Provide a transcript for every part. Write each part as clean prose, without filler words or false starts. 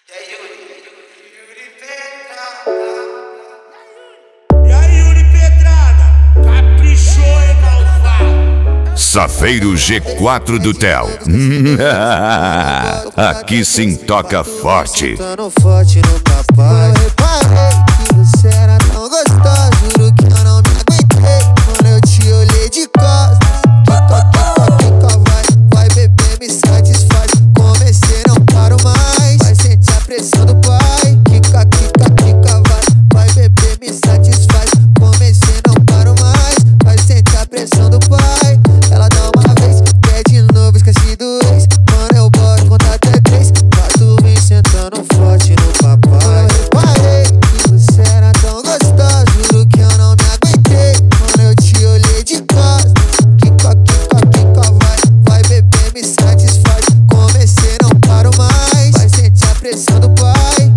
E aí, Yuri Pedrada, caprichou e malvado. Safeiro G4 do Tel. Aqui sim toca forte. Forte no papai. Eu reparei que você era tão gostosa. Juro que eu não me aguentei quando eu te olhei de costas. Kika, vai beber, me satisfaz. Comecei, não paro mais. Vai sentir a pressão do pai. Kika, vai beber, me satisfaz. Comecei, não paro mais. Vai sentir a pressão do pai. Ela dá uma vez, quer de novo, esqueci do ex. Mano, eu boto, conta até 3. Pra tu vir sentando forte no papai. Eu reparei que você era tão gostosa. Juro que eu não me aguentei quando eu te olhei de costas. Kika, vai beber, me satisfaz. Comecei, não paro mais. Vai sentir a pressão do pai.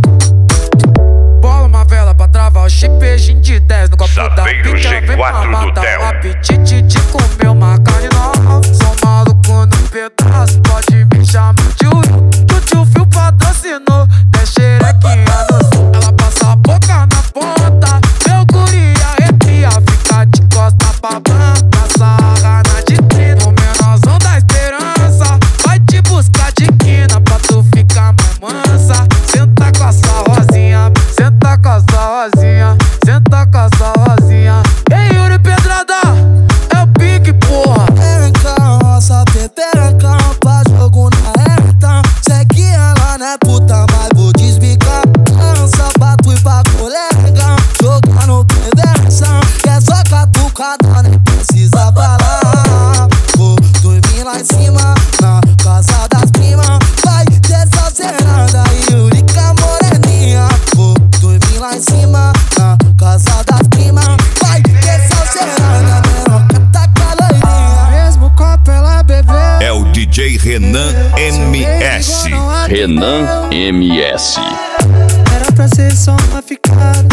Bola uma vela pra travar o chip, beijinho de 10 no copo da Safeiro pica. Vem pra G4 do matar Tel. o apetite de comer uma carne nova. Sou maluco no pedaço, pode me chamar de Uru. Que o tio Fio patrocinou, tem xerequinha no sul. Ela passa a boca na ponta, meu guri arrepia. Fica de costa pra banca, sarra na de 30. O menorzão da esperança vai te buscar de quina pra tu ficar mais mansa. Senta com a sua rosinha, senta com a sua rosinha, senta com a sua rosinha. Ei, Yuri Pedrada, é o pique, porra. Pereca, roça, pepereca, pra jogo na então. Sei que ela não é puta, mas vou desbicar. Lança pra tu e pra colega, jogar no conversão. Que é só catucada, nem precisa falar. Vou dormir lá em cima, na casa das primas. Vai ter só serada e Yurica moreninha. Vou dormir lá em cima, na casa das primas. Vai ter só serada, menor, taca loirinha. Mesmo copo ela bebeu. É o DJ Renan MS. Renan MS. Era pra ser só uma ficada.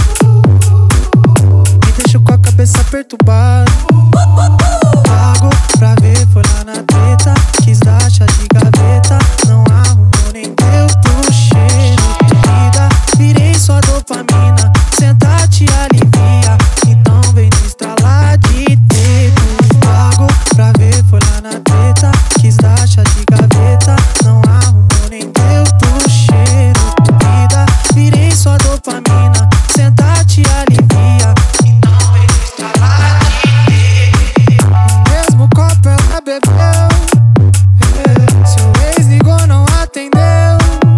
Me deixou com a cabeça perturbada. Pago pra ver, foi lá na treta. Quis dar chá de gaveta. Não arrumou nem deu pro cheiro de vida. Virei só dopamina, senta te alivia. Então vem me estralar de dedo. Pago pra ver, foi lá na treta. Quis dar chá de gaveta. Não arrumou nem deu pro cheiro de vida. Virei só dopamina, senta te alivia. Então vem me estralar de dedo. No mesmo copo ela bebeu. Seu ex ligou, não atendeu.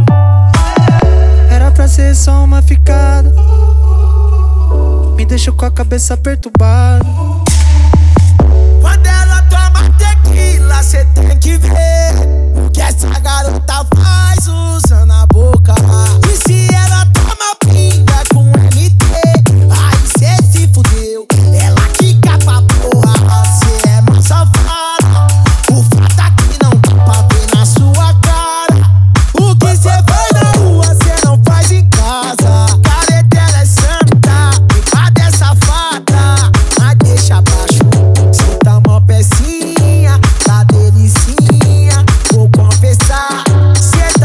Era pra ser só uma ficada. Me deixou com a cabeça perturbada. Quando ela toma tequila, cê tem que ver o que essa garota faz usando a boca. E se ela toma pinga com MT, aí cê se fudeu. Ela quica pra porra, cê é mais safada. O fato é que não dá pra ver na sua cara. O que cê faz na rua, cê não faz em casa. Caretela é santa, picada é safada. Mas deixa abaixo, senta mó pecinha, tá delicinha. Vou confessar, cê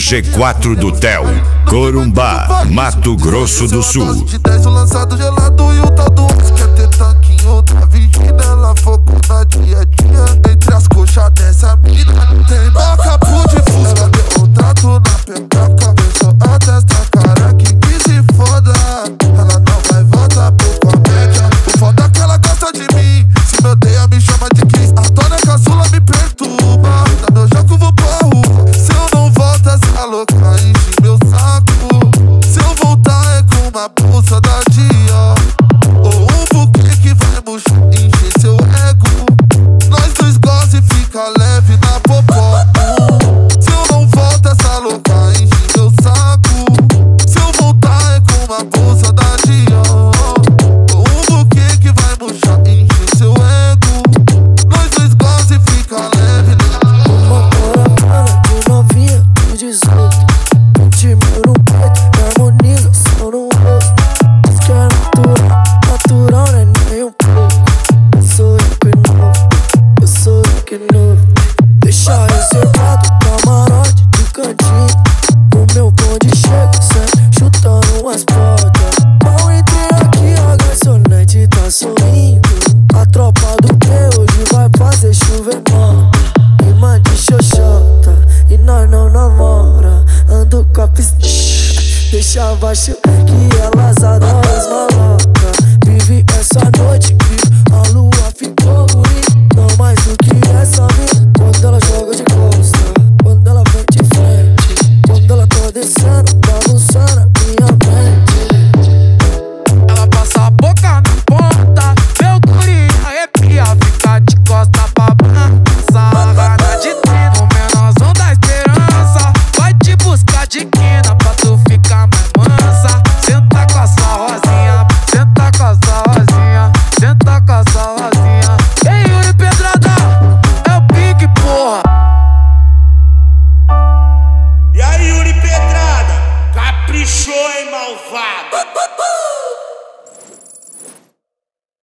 G4 do Theo, Corumbá, Mato Grosso do Sul. De 10 o lançado gelado e o tal do quer ter tanquinho da vigília. Ela focou na dia a dia. Entre as coxas dessa mina tem macapu de fusca. Ela deu um trato na pepeca, beijou a testa, cara que se foda. Ela não vai voltar por comédia. O foda é que ela gosta de mim. Se me odeia me chama de Cris. A dona caçula me perturba. Dá meu jogo vou pra rua. Se eu não volto essa louca enche meu saco. Se eu voltar é com uma bolsa da Dior ou um buquê que vai murchar, encher seu ego. Nós dois gosta e fica leve na popó. Se eu não volto essa louca enche meu saco. Se eu voltar é com uma bolsa da Dior ou um buquê que vai murchar, encher seu ego. Nós dois gosta e fica leve na Uma caravana de novinha, de 18. 20 mil no peito, harmonização no rosto. Diz que é natural, natural não é nem um pouco. Eu sou rico e novo, eu sou rico e novo. Deixa reservado, camarote de cantinho. O meu bonde chega sempre chutando umas portas. Mal entrei aqui, a garçonete tá sorrindo. A tropa do P hoje vai fazer chover mal. Irmã de xoxota e nós não namora. Ando com a pistola, deixa abaixo que elas adoram as malocas. Vive essa noite, vive, a lua ficou bonita. Não mais do que essa mina. Quando ela joga de costa, quando ela vem de frente, quando ela tá descendo, bagunçando a minha mente. Ela passa a boca na ponta, meu guri arrepia, fica de costa pra balança. Gana de 30, o menorzão da esperança vai te buscar de quina pra tu ficar mais mansa. Senta com essa rosinha, senta com essa rosinha, senta com essa rosinha. Ei, Yuri Pedrada, é o pique, porra. E aí, Yuri Pedrada, caprichou, hein, malvado?